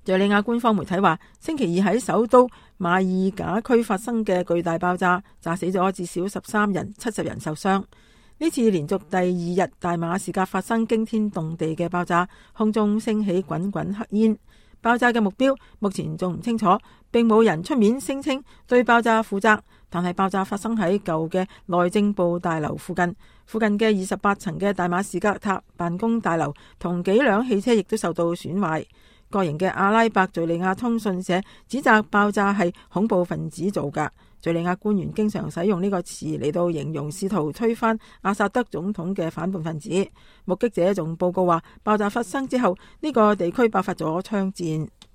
敘利亞官方媒體話，星期二喺首都馬爾賈區發生嘅巨大爆炸，炸死咗至少13人，70人受傷。呢次連續第2日大馬士革發生驚天動地嘅爆炸，空中升起滾滾黑煙。爆炸嘅目標目前仲唔清楚，並冇人出面聲稱對爆炸負責。但係爆炸發生喺舊嘅內政部大樓附近，附近嘅28層嘅大馬士革塔辦公大樓同幾輛汽車亦都受到損壞。國營嘅阿拉伯敘利亞通訊社指責爆炸係恐怖分子做㗎。敘利亞官員經常使用呢個詞嚟到形容試圖推翻阿薩德總統嘅反叛分子。目擊者仲報告話，爆炸發生之後，呢個地區爆發咗槍戰。